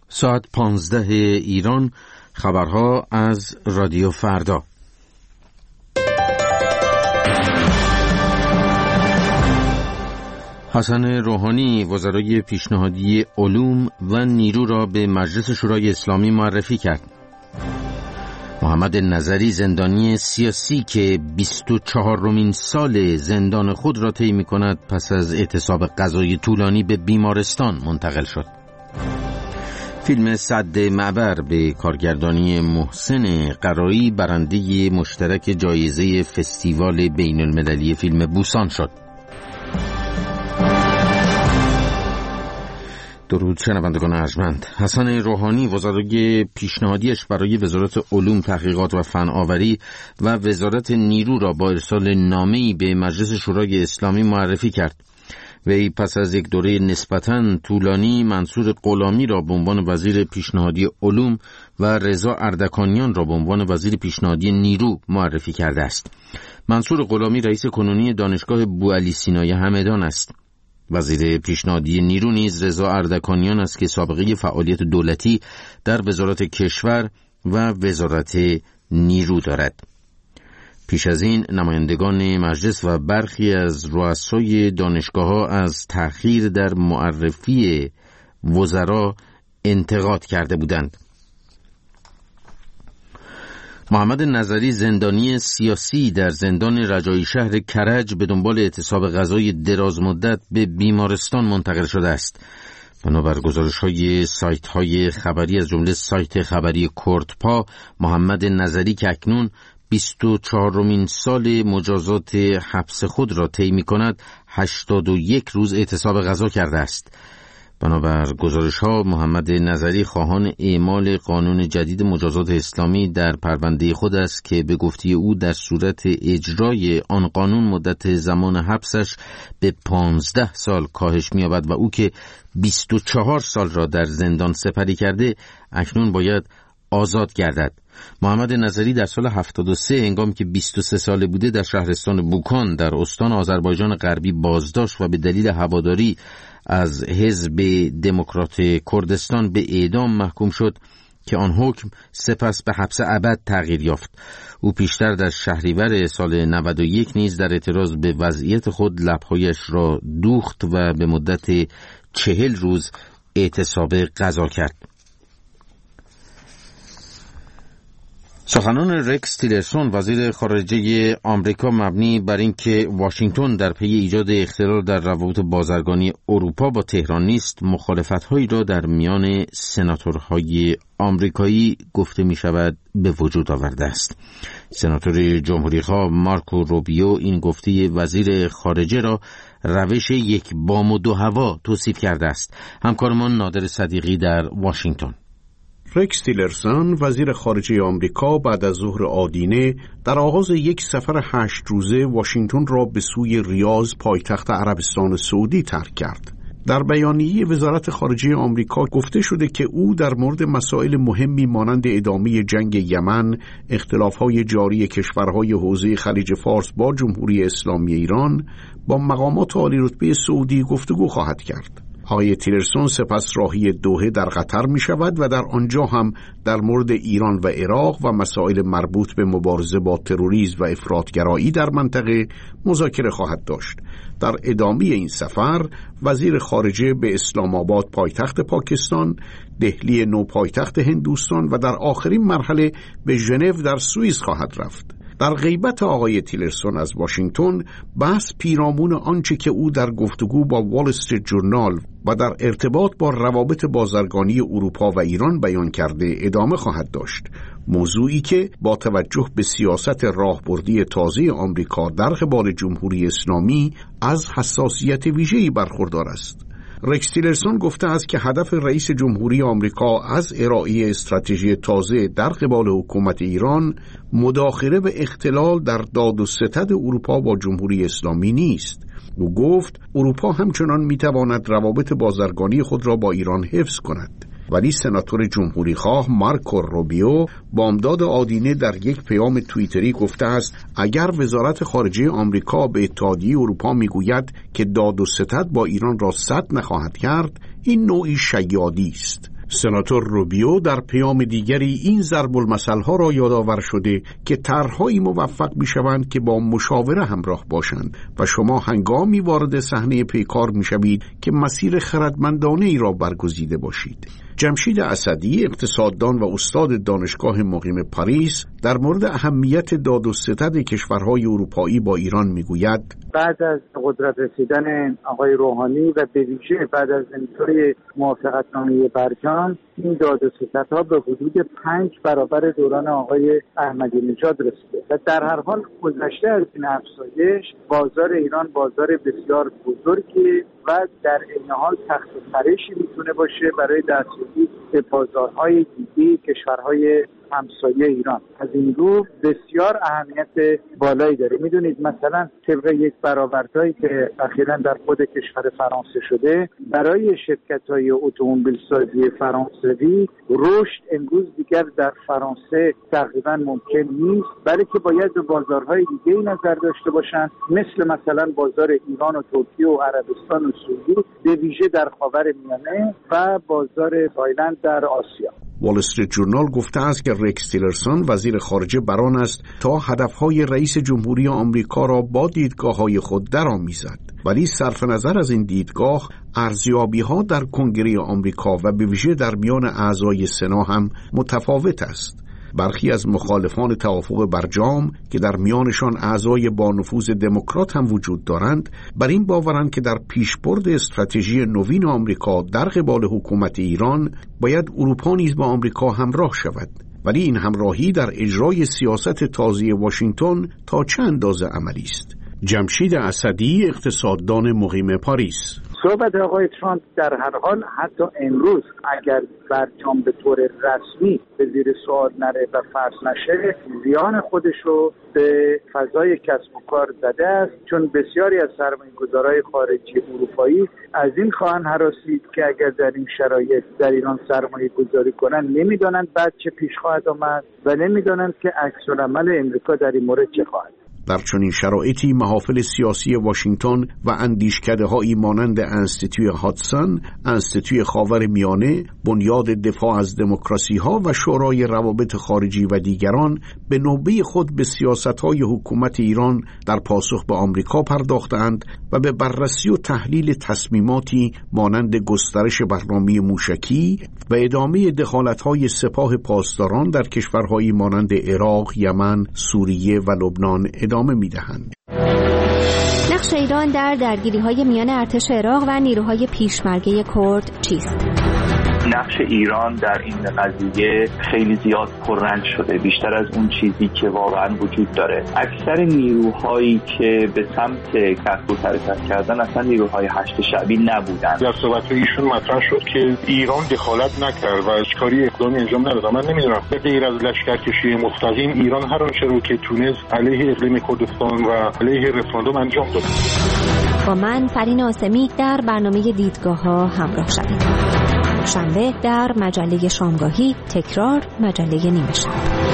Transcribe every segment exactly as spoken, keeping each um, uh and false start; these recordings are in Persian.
ساعت پانزده ایران، خبرها از رادیو فردا. حسن روحانی وزرای پیشنهادی علوم و نیرو را به مجلس شورای اسلامی معرفی کرد. محمد نظری زندانی سیاسی که بیست و چهارمین سال زندان خود را طی می‌کند پس از اعتصاب غذایی طولانی به بیمارستان منتقل شد. فیلم سد معبر به کارگردانی محسن قرایی برنده مشترک جایزه فستیوال بین المللی فیلم بوسان شد. درود شنوندگان ارجمند. حسن روحانی وزرای پیشنهادیش برای وزارت علوم، تحقیقات و فناوری و وزارت نیرو را با ارسال نامه‌ای به مجلس شورای اسلامی معرفی کرد. وی پس از یک دوره نسبتاً طولانی منصور غلامی را به عنوان وزیر پیشنهادی علوم و رضا اردکانیان را به عنوان وزیر پیشنهادی نیرو معرفی کرده است. منصور غلامی رئیس کنونی دانشگاه بوعلی سینای همدان است. وزیر پیشنهادی نیرو نیز رضا اردکانیان است که سابقه فعالیت دولتی در وزارت کشور و وزارت نیرو دارد. پیش از این نمایندگان مجلس و برخی از رؤسای دانشگاه‌ها از تأخیر در معرفی وزرا انتقاد کرده بودند. محمد نظری زندانی سیاسی در زندان رجایی شهر کرج به دنبال اعتصاب غذایی دراز مدت به بیمارستان منتقل شده است. بنابر گزارش‌های سایت‌های خبری از جمله سایت خبری کردپا، محمد نظری که اکنون بیست و چهارمین سال مجازات حبس خود را طی می‌کند، هشتاد و یک روز اعتصاب غذا کرده است. بنابر گزارش‌ها محمد نظری خواهان اعمال قانون جدید مجازات اسلامی در پرونده خود است که به گفته او در صورت اجرای آن قانون مدت زمان حبسش به پانزده سال کاهش می‌یابد و او که بیست و چهار سال را در زندان سپری کرده اکنون باید آزاد گردد. محمد نظری در سال هفتاد و سه هنگامی که بیست و سه ساله بوده در شهرستان بوکان در استان آذربایجان غربی بازداشت و به دلیل هواداری از حزب دموکرات کردستان به اعدام محکوم شد که آن حکم سپس به حبس ابد تغییر یافت. او پیشتر در شهریور سال نود و یک نیز در اعتراض به وضعیت خود لب‌هایش را دوخت و به مدت چهل روز اعتصاب غذا کرد. سخنان رکس تیلرسون وزیر خارجه آمریکا مبنی بر اینکه واشنگتن در پی ایجاد اختلال در روابط بازرگانی اروپا با تهران نیست، مخالفت‌هایی را در میان سناتورهای آمریکایی گفته می‌شود به وجود آورده است. سناتور جمهوری‌خواه مارکو روبیو این گفته وزیر خارجه را روش یک بام و دو هوا توصیف کرده است. همکارمان نادر صدیقی در واشنگتن. رکس تیلرسون وزیر خارجه آمریکا بعد از ظهر آدینه در آغاز یک سفر هشت روزه واشنگتن را به سوی ریاض پایتخت عربستان سعودی ترک کرد. در بیانیه وزارت خارجه آمریکا گفته شده که او در مورد مسائل مهمی مانند ادامه جنگ یمن، اختلاف‌های جاری کشورهای حوزه خلیج فارس با جمهوری اسلامی ایران با مقامات عالی رتبه سعودی گفتگو خواهد کرد. آقای تیلرسون سپس راهی دوحه در قطر می شود و در آنجا هم در مورد ایران و عراق و مسائل مربوط به مبارزه با تروریسم و افراطگرایی در منطقه مذاکره خواهد داشت. در ادامه این سفر وزیر خارجه به اسلام آباد پایتخت پاکستان، دهلی نو پایتخت هندوستان و در آخرین مرحله به ژنو در سوئیس خواهد رفت. در غیبت آقای تیلرسون از واشنگتن بحث پیرامون آنچه که او در گفتگو با وال استریت جورنال و در ارتباط با روابط بازرگانی اروپا و ایران بیان کرده ادامه خواهد داشت، موضوعی که با توجه به سیاست راهبردی تازه آمریکا در قبال جمهوری اسلامی از حساسیت ویژه‌ای برخوردار است. رکس تیلرسون گفته است که هدف رئیس جمهوری آمریکا از ارائه استراتژی تازه در قبال حکومت ایران مداخله به اختلال در داد و ستد اروپا با جمهوری اسلامی نیست. او گفت اروپا همچنان میتواند روابط بازرگانی خود را با ایران حفظ کند. ولی سناتور جمهوری خواه مارکو روبیو بامداد آدینه در یک پیام توییتری گفته است اگر وزارت خارجه آمریکا به اتحادیه اروپا میگوید که داد و ستد با ایران را سد نخواهد کرد، این نوعی شیادی است. سناتور روبیو در پیام دیگری این ضرب المثل‌ها را یادآور شده که طرح‌هایی موفق می‌شوند که با مشاوره همراه باشند و شما هنگامی وارد صحنه پیکار می‌شوید که مسیر خردمندانه‌ای را برگزیده باشید. جمشید اسدی، اقتصاددان و استاد دانشگاه مقیم پاریس، در مورد اهمیت داد و ستد کشورهای اروپایی با ایران میگوید: بعد از قدرت رسیدن آقای روحانی و به ویژه بعد از امضای موافقتنامه برجام، این داد و ستدها به حدود پنج برابر دوران آقای احمدی نژاد رسیده و در هر حال گذشته از این افزایش بازار ایران بازار بسیار بزرگی و در این حال تخت و خرشی میتونه باشه برای دستیابی به بازارهای دیگه کشورهای همسایه ایران. از این رو بسیار اهمیت بالایی داره. میدونید مثلا طبق یک برآوردهایی که اخیراً در خود کشور فرانسه شده، برای شرکت‌های اتومبیل سازی فرانسوی رشد امروز دیگر در فرانسه تقریباً ممکن نیست، بلکه باید به بازارهای دیگه‌ای نظر داشته باشند، مثل مثلا بازار ایران و ترکیه و عربستان و سعودی، به ویژه در خاورمیانه و بازار تایلند در آسیا. وال استریت جورنال گفته است که رکس تیلرسون وزیر خارجه بر آن است تا هدفهای رئیس جمهوری آمریکا را با دیدگاه‌های خود درآمیزد، ولی صرف نظر از این دیدگاه ارزیابی‌ها در کنگره آمریکا و به ویژه در میان اعضای سنا هم متفاوت است. برخی از مخالفان توافق برجام که در میانشان اعضای با نفوذ دموکرات هم وجود دارند، بر این باورند که در پیشبرد استراتژی نوین آمریکا در قبال حکومت ایران باید اروپا نیز با آمریکا همراه شود، ولی این همراهی در اجرای سیاست تازه واشنگتن تا چه اندازه عملی است. جمشید اسدی، اقتصاددان مقیم پاریس: صحبت آقای ترامپ در هر حال حتی امروز اگر برجام به طور رسمی به زیر سوال نره و فصل نشه، زیان خودشو به فضای کسب و کار زده است، چون بسیاری از سرمایه‌گذارهای خارجی اروپایی از این خواهند هراسید که اگر در این شرایط در ایران سرمایه گذاری کنن نمیدانند بعد چه پیش خواهد آمد و نمیدانند که عکس‌العمل امریکا در این مورد چه خواهد. در چنین شرایطی محافل سیاسی واشنگتن و اندیشکده‌هایی مانند انستیتوی هادسون، انستیتوی خاور میانه، بنیاد دفاع از دموکراسی‌ها و شورای روابط خارجی و دیگران به نوبه خود به سیاست‌های حکومت ایران در پاسخ به آمریکا پرداختند و به بررسی و تحلیل تصمیماتی مانند گسترش برنامه موشکی و ادامه دخالت‌های سپاه پاسداران در کشورهایی مانند عراق، یمن، سوریه و لبنان ادامه می‌دهند. نقش ایران در درگیری‌های میان ارتش عراق و نیروهای پیشمرگه کرد چیست؟ نقش ایران در این قضیه خیلی زیاد پررنگ شده، بیشتر از اون چیزی که واقعا وجود داره. اکثر نیروهایی که به سمت کرکوک حرکت کردن اصلا نیروهای هشت شعبی نبودن. در صحبت ایشون مطرح شد که ایران دخالت نکرد و اشکاری اقدامی انجام نداد. من نمیدونم به غیر از لشکرکشی مستقیم ایران هر آنچه رو که تونست علیه اقلیم کردستان و علیه رفراندوم انجام داد. با من فرین آسمی در برنامه دیدگاه‌ها همراه شوید. شنبه در مجله شامگاهی، تکرار مجله نیمه شب.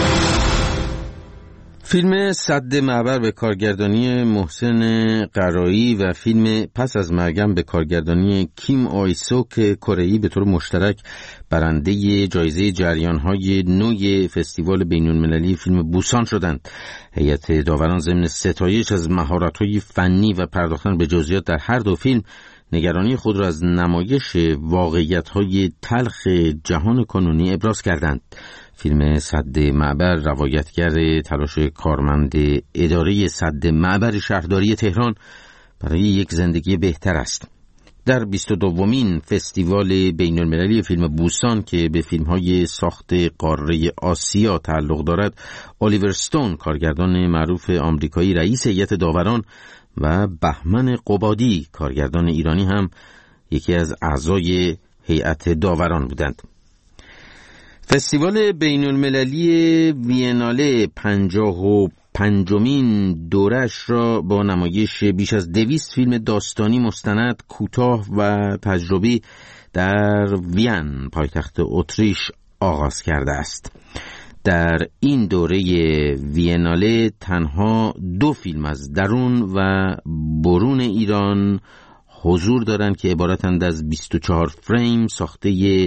فیلم سد معبر به کارگردانی محسن قرایی و فیلم پس از مرگم به کارگردانی کیم آیسوک کره‌ای به طور مشترک برنده جایزه جریان‌های نوی فستیوال بین‌المللی فیلم بوسان شدند. هیئت داوران ضمن ستایش از مهارت‌های فنی و پرداختن به جزئیات در هر دو فیلم نگرانی خود را از نمایش واقعیت‌های تلخ جهان کنونی ابراز کردند. فیلم سد معبر روایتگر تلاش کارمند اداره سد معبر شهرداری تهران برای یک زندگی بهتر است. در بیست و دومین فستیوال بین‌المللی فیلم بوسان که به فیلم‌های ساخت قاره آسیا تعلق دارد، الیور استون کارگردان معروف آمریکایی رئیس هیئت داوران و بهمن قبادی کارگردان ایرانی هم یکی از اعضای هیئت داوران بودند. فستیوال بین‌المللی ویناله پنجاه و پنجمین دورش را با نمایش بیش از دویست فیلم داستانی مستند، کوتاه و تجربی در وین پایتخت اتریش آغاز کرده است. در این دوره ویناله تنها دو فیلم از درون و برون ایران حضور دارند که عبارتند از بیست و چهار فریم ساخته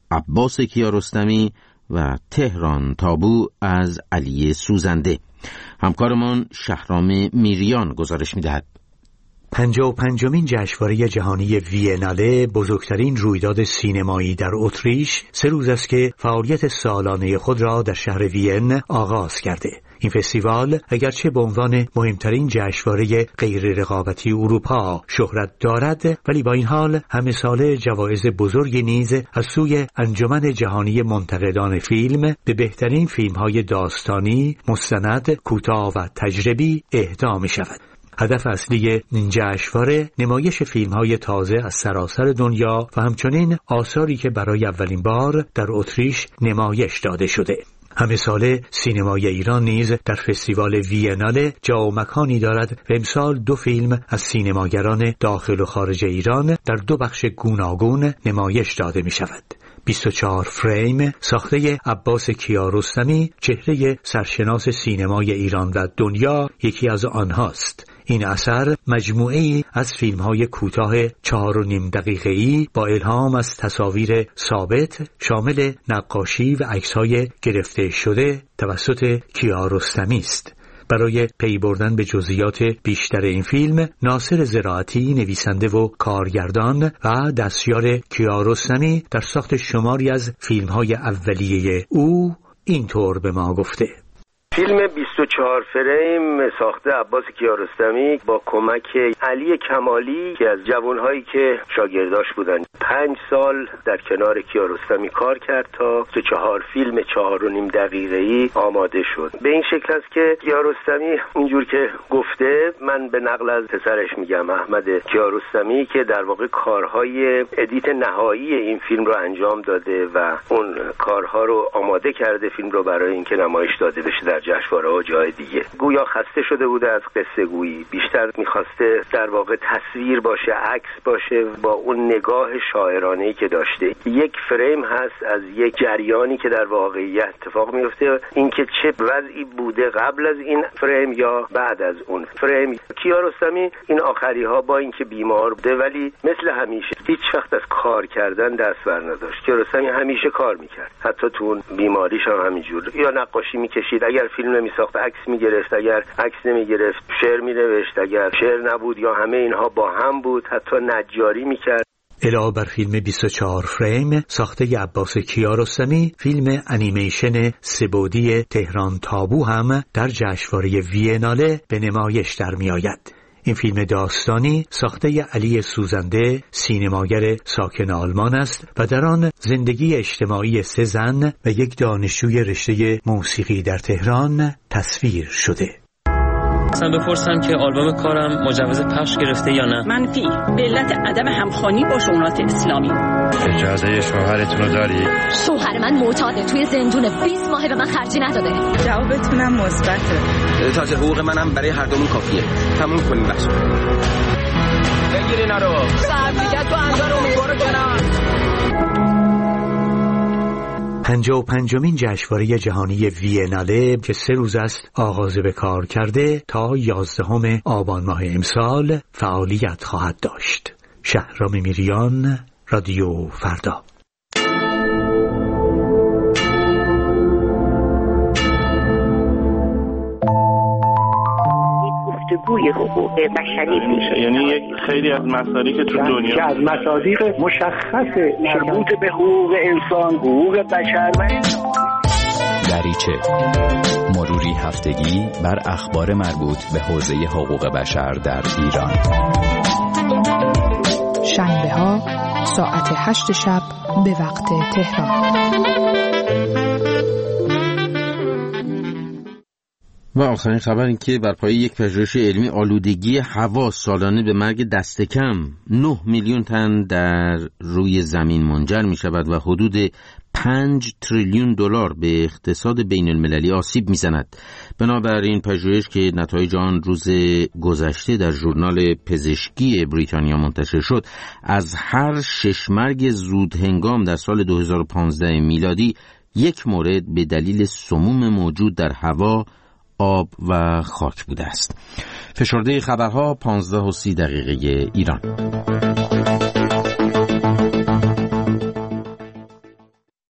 عباس کیارستمی و تهران تابو از علی سوزنده. همکارمان شهرام میریان گزارش می‌دهد. پنجاه و پنجمین جشنواره جهانی ویناله، بزرگترین رویداد سینمایی در اتریش، سه روز است که فعالیت سالانه خود را در شهر وین آغاز کرده. این فستیوال اگرچه به عنوان مهمترین جشنواره غیر رقابتی اروپا شهرت دارد، ولی با این حال همه ساله جوایز بزرگی نیز از سوی انجمن جهانی منتقدان فیلم به بهترین فیلم‌های داستانی، مستند، کوتاه و تجربی اهدا می‌شود. هدف اصلی این جشنواره نمایش فیلم‌های تازه از سراسر دنیا و همچنین آثاری که برای اولین بار در اتریش نمایش داده شده. همه ساله سینمای ایران نیز در فستیوال ویناله جا و مکانی دارد و امسال دو فیلم از سینماگران داخل و خارج ایران در دو بخش گوناگون نمایش داده می شود. بیست و چهار فریم ساخته عباس کیارستمی، چهره سرشناس سینمای ایران و دنیا، یکی از آنهاست. این اثر مجموعه‌ای از فیلم‌های کوتاه چهار و نیم دقیقه‌ای با الهام از تصاویر ثابت شامل نقاشی و عکس‌های گرفته شده توسط کیارستمی است. برای پی بردن به جزئیات بیشتر این فیلم، ناصر زراعتی نویسنده و کارگردان و دستیار کیارستمی در ساخت شماری از فیلم‌های اولیه او اینطور به ما گفته: فیلم بیست و چهار فریم ساخته عباس کیارستمی با کمک علی کمالی که از جوانهایی که شاگرداش بودن، پنج سال در کنار کیارستمی کار کرد تا بیست و چهار فیلم چهار و نیم دقیقه‌ای آماده شد. به این شکل است که کیارستمی اینجور که گفته، من به نقل از پسرش میگم، احمد کیارستمی، که در واقع کارهای ادیت نهایی این فیلم رو انجام داده و اون کارها رو آماده کرده فیلم رو برای اینکه نمایش داده بشه در جشنواره و جای دیگه. گویا خسته شده بوده از قصه گویی، بیشتر میخواسته در واقع تصویر باشه، عکس باشه، با اون نگاه شاعرانه‌ای که داشته. یک فریم هست از یک جریانی که در واقعیت اتفاق میفته، اینکه چه وضعی بوده قبل از این فریم یا بعد از اون فریم. کیارستمی این آخری ها با اینکه بیمار بوده ولی مثل همیشه هیچ وقت از کار کردن دست بر نداشت. کیارستمی همیشه کار میکرد، حتی تو اون بیماریش هم همینجور. یا نقاشی میکشید، اگر فیلم نمیساخت عکس میگرفت، اگر عکس نمیگرفت شعر مینوشت، اگر شعر نبود یا همه اینها با هم بود، حتی نجاری میکرد. علاوه بر فیلم بیست و چهار فریم ساخته عباس کیارستمی، فیلم انیمیشن سه‌بعدی تهران تابو هم در جشنواره ویناله به نمایش در میآید. این فیلم داستانی ساخته علی سوزنده، سینماگر ساکن آلمان است و در آن زندگی اجتماعی سه زن و یک دانشجوی رشته موسیقی در تهران تصویر شده. اصلا بپرسم که آلبوم کارم مجوز پخش گرفته یا نه؟ منفی، به علت عدم همخوانی با شورای اسلامی. اجازه شوهرتون رو داری؟ شوهر من معتاده، توی زندون، بیست ماه به من خرجی نداده. جوابتونم مثبته. تازه حقوق منم برای هر دومون کافیه. تموم کنیم بحثو. بگیر اینا رو. سربیگت تو انجار امیدوارو کنار. پنجاه و پنجمین جشنواره جهانی ویناله که سه روز است آغاز به کار کرده تا یازدهم آبان ماه امسال فعالیت خواهد داشت. شهرام میریان، رادیو فردا. گفتگوی حقوق بشری میشه، یعنی یک خیلی از مسائلی که تو دنیا که از مصادیق مشخص مربوط به حقوق انسان، حقوق بشر و دریچه مروری هفتگی بر اخبار مربوط به حوزه حقوق بشر در ایران. شنبه ها ساعت هشت شب به وقت تهران. و آخرین خبر این که بر پایه یک پژوهش علمی آلودگی هوا سالانه به مرگ دست کم نه میلیون تن در روی زمین منجر می شود و حدود پنج تریلیون دلار به اقتصاد بین المللی آسیب می زند. بنابراین پژوهش که نتایج آن روز گذشته در ژورنال پزشکی بریتانیا منتشر شد، از هر شش مرگ زود هنگام در سال دو هزار و پانزده میلادی یک مورد به دلیل سموم موجود در هوا، آب و خاک بوده است. فشرده خبرها پانزده و سی دقیقه ایران.